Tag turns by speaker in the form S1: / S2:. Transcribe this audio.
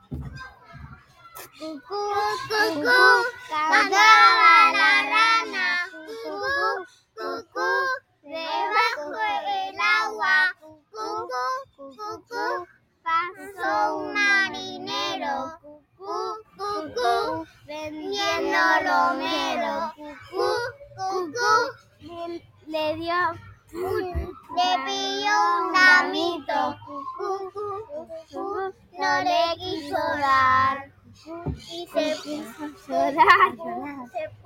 S1: Cucú, cucú, cantaba la rana. Cucú, cucú, debajo del agua. Cucú, cucú, pasó un marinero. Cucú, cucú, vendiendo romero. Cucú, cucú, le pidió un damito. Cucú, cucú, no le quiso dar. Y se puso a llorar.